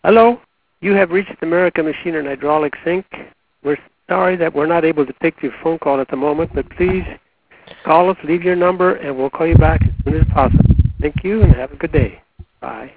Hello, you have reached American Machine and Hydraulics Inc. We're sorry that we're not able to take your phone call at the moment, but please call us, leave your number, and we'll call you back as soon as possible. Thank you, and have a good day. Bye.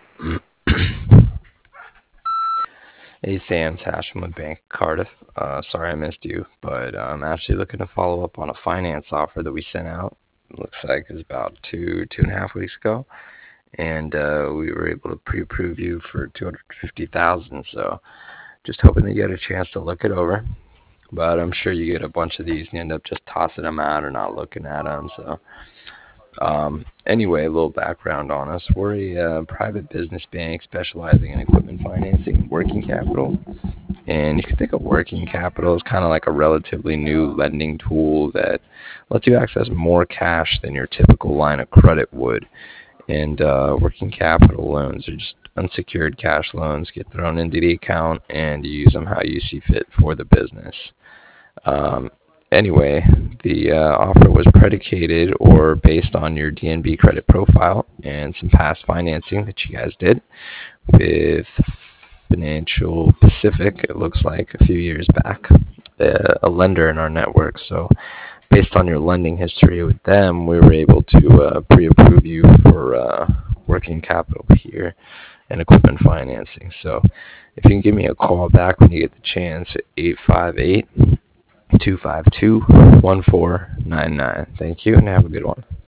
Hey Sam, Tash from the Bank of Cardiff. Sorry I missed you, but I'm actually looking to follow up on a finance offer that we sent out. Looks like it was about 2.5 weeks ago, and we were able to pre-approve you for 250,000. So just hoping that you get a chance to look it over. But I'm sure you get a bunch of these and you end up just tossing them out or not looking at them. So anyway, a little background on us. We're a private business bank specializing in equipment financing and working capital. And you can think of working capital as kind of like a relatively new lending tool that lets you access more cash than your typical line of credit would. And working capital loans are just unsecured cash loans, get thrown into the account, and you use them how you see fit for the business. Um, anyway, the offer was predicated or based on your DNB credit profile and some past financing that you guys did with Financial Pacific, it looks like a few years back, a lender in our network. So based on your lending history with them, we were able to pre-approve you for working capital here and equipment financing. So if you can give me a call back when you get the chance at 858-252-1499. Thank you, and have a good one.